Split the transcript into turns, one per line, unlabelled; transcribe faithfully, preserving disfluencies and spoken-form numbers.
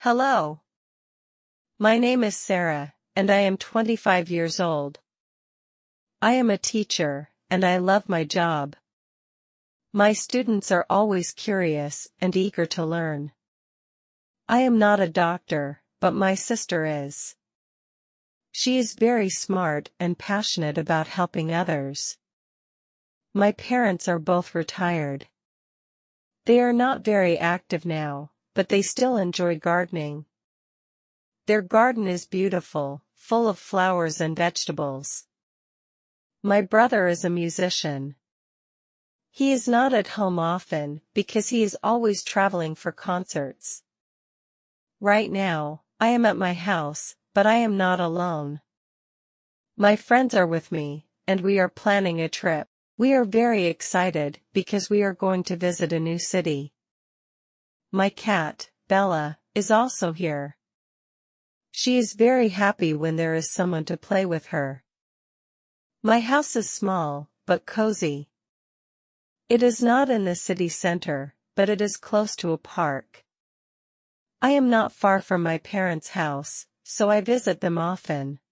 Hello. My name is Sarah, and I am twenty-five years old. I am a teacher, and I love my job. My students are always curious and eager to learn. I am not a doctor, but my sister is. She is very smart and passionate about helping others. My parents are both retired. They are not very active now, but they still enjoy gardening. Their garden is beautiful, full of flowers and vegetables. My brother is a musician. He is not at home often because he is always traveling for concerts. Right now, I am at my house, but I am not alone. My friends are with me, and we are planning a trip. We are very excited because we are going to visit a new city. My cat, Bella, is also here. She is very happy when there is someone to play with her. My house is small, but cozy. It is not in the city center, but it is close to a park. I am not far from my parents' house, so I visit them often.